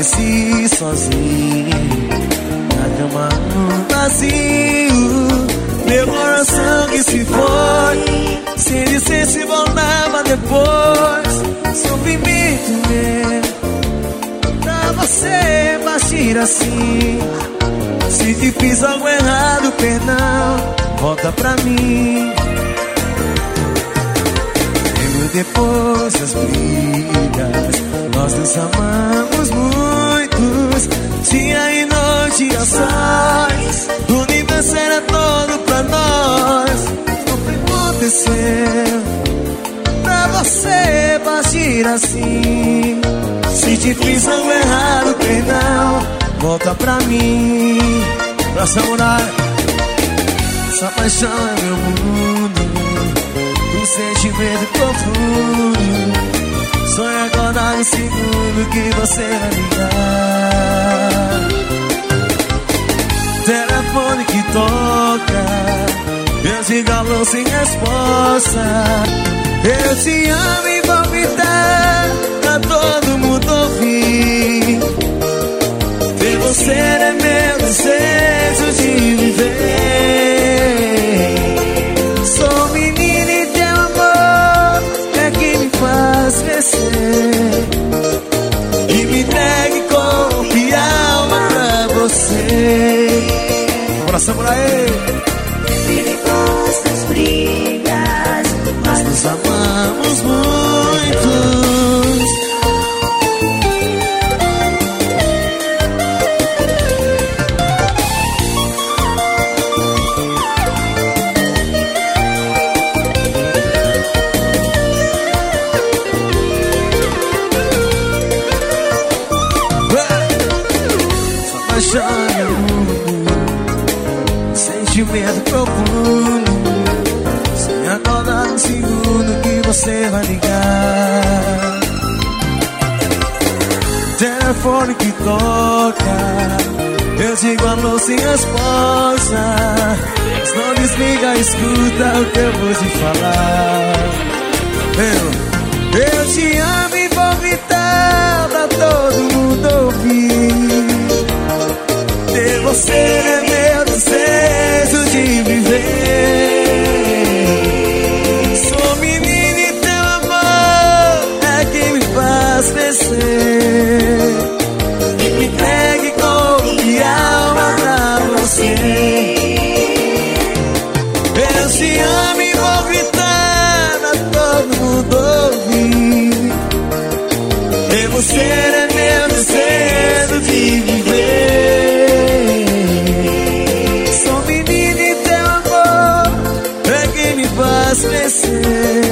amanheci sozinho na cama vazio. Meu coração que se foi, sem dizer se voltava depois. Sofrimento meu, pra você partir assim. Se te fiz algo errado, perdão, volta pra mim. Lembro depois das brigas, nós nos amamos muitos. Dia e noite a sós, o universo era todo pra nós. O que aconteceu pra você partir assim? Se te fiz algo errado, perdão, volta pra mim. Pra Samurai, essa paixão é meu mundo, um sentimento profundo. Sonho acordar no segundo que você vai ligar. Telefone que toca, eu te alô sem resposta. Eu te amo e vou gritar pra todo mundo ouvir. Ver você é meu desejo de viver. Sou menina e teu amor é que me faz crescer. E me entregue corpo e alma pra você. Abração por aí. Depois das brigas, nós nos amamos muitos. Sentimento profundo, sem acordar no segundo que você vai ligar. Telefone que toca, eu digo alô sem resposta. Mas não desliga, escuta o que eu vou te falar. Eu te amo e vou gritar pra todo mundo ouvir. Ter você é meu desejo de viver. Sou menina e teu amor é que me faz crescer. E me entregue corpo e alma pra você. Eu te amo e vou gritar pra todo mundo ouvir. Ter você é meu desejo de viver. Faz crescer